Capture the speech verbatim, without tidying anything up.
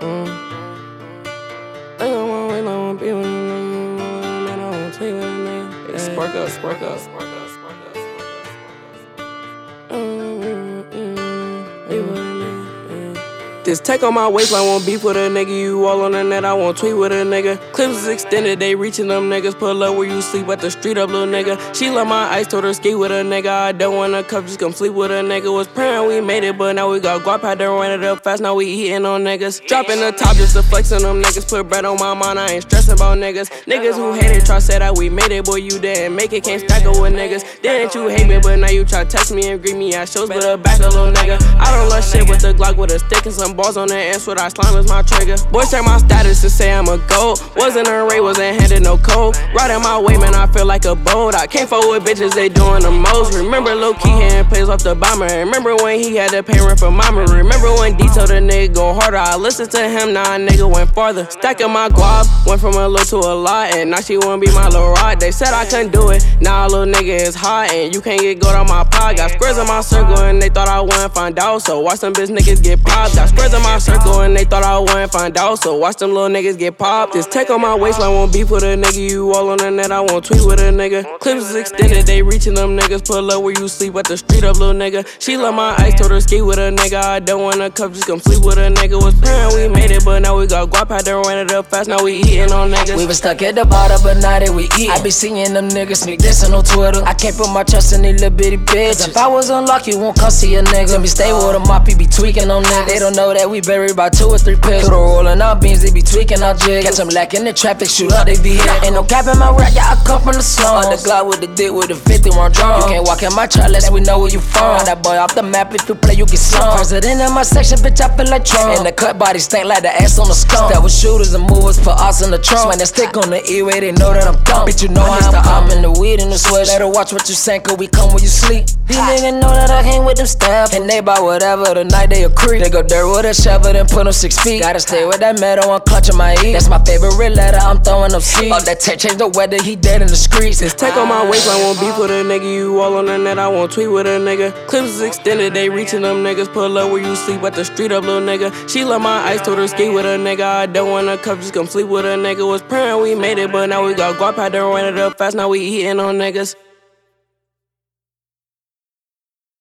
Mm. I don't want to wait, I want to be with a nigga. I don't want to take with a nigga. Hey, spark up, spark up, spark up, spark up, spark up. Mm, mm, mm. Be with a nigga. This tech on my waistline, won't beef with a nigga. You all on the net, I won't tweet with a nigga. Clips is extended, they reaching them niggas. Pull up where you sleep at the street up, little nigga. She love my ice, told her ski with a nigga. I don't want a cup, just come sleep with a nigga. Was praying we made it, but now we got guap, had to run it up fast. Now we eating on niggas. Dropping the top just to flex on them niggas. Put bread on my mind, I ain't stressing about niggas. Niggas who hate it, try say that we made it, boy, you didn't make it. Can't stack up with niggas. Didn't you hate me, but now you try text me and greet me at shows. Better back a little nigga. I don't love shit with the Glock with a stick and some balls on the end. I slime is my trigger. Boys check my status to say I'm a goat. Wasn't a raid, wasn't handed no code. Riding my way, man, I feel like a boat. I can't fuck with bitches, they doing the most. Remember Lil Key hitting plays off the bomber. Remember when he had to pay rent for mama. Remember when D told the nigga go harder. I listened to him, now a nigga went farther. Stacking my guap, went from a little to a lot. And now she wanna be my little rod. They said I couldn't do it, now a little nigga is hot. And you can't get gold on my pod. Got squares in my circle and they thought I wouldn't find out. So watch them bitch niggas get popped. Got squares in my circle and they thought I wouldn't find out, so watch them little niggas get popped. This tech on my waistline, won't beef with a nigga. You all on the net, I won't tweet with a nigga. Clips is extended, they reaching them niggas. Pull up where you sleep at the street up, little nigga. She love my ice, told her ski with a nigga. I don't want a cup, just come sleep with a nigga. Was praying we made it, but now we got guap, had to run it up fast. Now we eating on niggas. We been stuck at the bottom, but now that we eat, I be seeing them niggas sneak dissing on Twitter. I can't put my trust in these little bitty bitches. If I was unlocked, you won't come see a nigga. Let me stay with a mop, he be tweaking on niggas. They don't know that we buried by two or three pills. Through the rolling out beans, they be tweaking our jigs. Catch them lacking the traffic, shoot up, they be here. Ain't no cap in my rap, yeah, I come from the slums. On the Glock with the dick with the fifty one drum. You can't walk in my trap unless we know where you from. That boy off the map, if you play, you get slumped. President in my section, bitch, I feel like Trump. And the cut body stink like the ass on the skunk. That was shooters and movers, put us in the trunk. Swing that stick on the E-way, they know that I'm dumb. Bitch, you know how I'm in the weed and the switch. Better watch what you saying, cause we come when you sleep. These niggas know that I hang with them staff. And they buy whatever, the night they a creep. They go dirt with a shovel, then put them six feet. Gotta stay with that metal, I'm clutching my E. That's my favorite letter, I'm throwing them seeds. All that tech change the weather, he dead in the streets. This tech on my waistline, won't beef with a nigga. You all on the net, I won't tweet with a nigga. Clips is extended, they reaching them niggas. Pull up where you sleep at the street up, little nigga. She love my ice, told her ski with a nigga. I don't want a cup, just come sleep with a nigga. Was praying we made it, but now we got guap, had to run it up fast. Now we eating on niggas.